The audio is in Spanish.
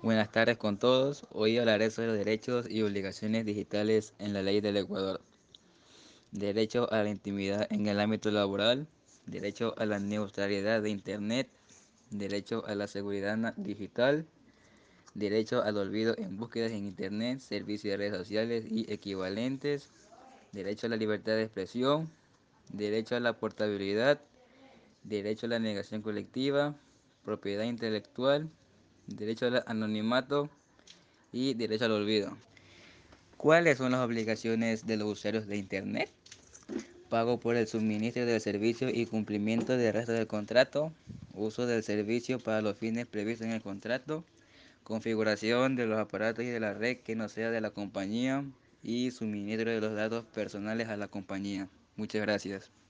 Buenas tardes con todos. Hoy hablaré sobre los derechos y obligaciones digitales en la ley del Ecuador. Derecho a la intimidad en el ámbito laboral, derecho a la neutralidad de Internet, derecho a la seguridad digital, derecho al olvido en búsquedas en Internet, servicios de redes sociales y equivalentes, derecho a la libertad de expresión, derecho a la portabilidad, derecho a la negación colectiva, propiedad intelectual, derecho al anonimato y derecho al olvido. ¿Cuáles son las obligaciones de los usuarios de Internet? Pago por el suministro del servicio y cumplimiento del resto del contrato, uso del servicio para los fines previstos en el contrato, configuración de los aparatos y de la red que no sea de la compañía y suministro de los datos personales a la compañía. Muchas gracias.